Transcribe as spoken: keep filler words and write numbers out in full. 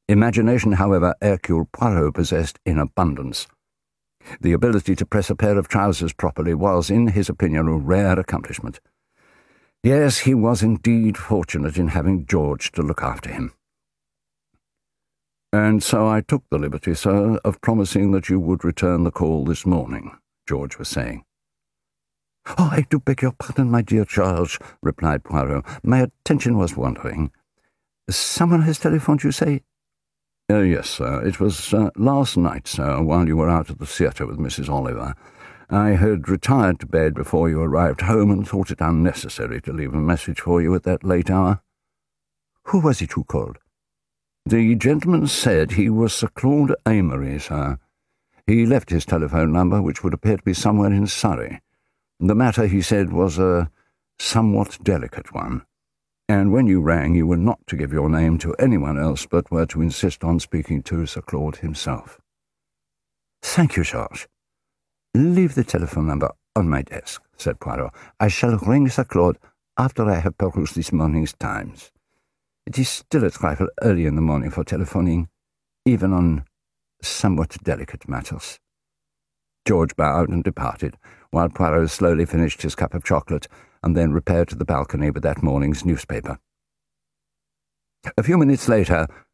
Imagination, however, Hercule Poirot possessed in abundance. The ability to press a pair of trousers properly was, in his opinion, a rare accomplishment. Yes, he was indeed fortunate in having George to look after him. "And so I took the liberty, sir, of promising that you would return the call this morning," George was saying. "Oh, I do beg your pardon, my dear Charles," replied Poirot. "My attention was wandering. Someone has telephoned, you say?" Uh, yes, sir. It was uh, last night, sir, while you were out at the theatre with Missus Oliver. I had retired to bed before you arrived home and thought it unnecessary to leave a message for you at that late hour." "Who was it who called?" "The gentleman said he was Sir Claude Amory, sir. He left his telephone number, which would appear to be somewhere in Surrey. The matter, he said, was a somewhat delicate one, and when you rang you were not to give your name to anyone else, but were to insist on speaking to Sir Claude himself." "Thank you, George. Leave the telephone number on my desk," said Poirot. "I shall ring Sir Claude after I have perused this morning's Times. It is still a trifle early in the morning for telephoning, even on somewhat delicate matters." George bowed and departed, while Poirot slowly finished his cup of chocolate and then repaired to the balcony with that morning's newspaper. A few minutes later,